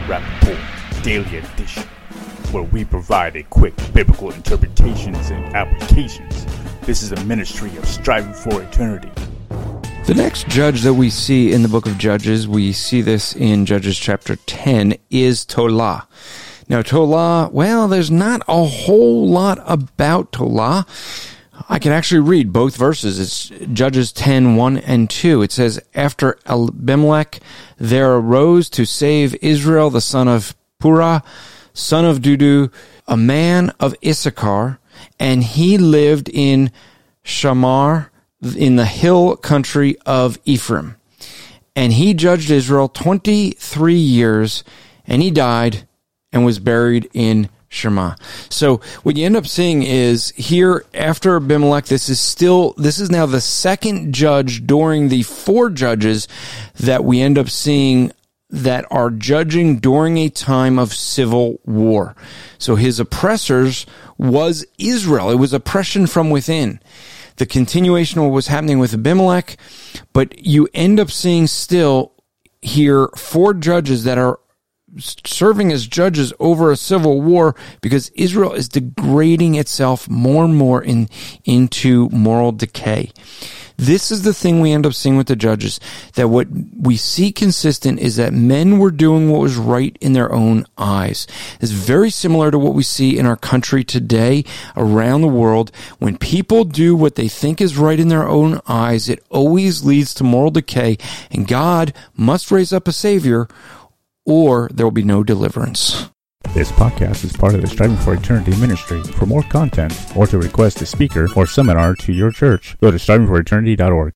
Rappaport Daily Edition, where we provide a quick biblical interpretations and applications. This is a ministry of striving for eternity. The next judge that we see in the book of Judges, we see this in Judges chapter 10, is Tola. Now, Tola, well, there's not a whole lot about Tola. I can actually read both verses. It's Judges 10, 1 and 2. It says, After Abimelech, there arose to save Israel the son of Purah, son of Dudu, a man of Issachar, and he lived in Shamar, in the hill country of Ephraim. And he judged Israel 23 years, and he died and was buried in Shema. So what you end up seeing is here after Abimelech, this is now the second judge during the four judges that we end up seeing that are judging during a time of civil war. So his oppressors was Israel. It was oppression from within. The continuation of what was happening with Abimelech, but you end up seeing still here four judges that are serving as judges over a civil war because Israel is degrading itself more and more into moral decay. This is the thing we end up seeing with the judges, that what we see consistent is that men were doing what was right in their own eyes. It's very similar to what we see in our country today around the world. When people do what they think is right in their own eyes, it always leads to moral decay, and God must raise up a Savior or there will be no deliverance. This podcast is part of the Striving for Eternity ministry. For more content or to request a speaker or seminar to your church, go to strivingforeternity.org.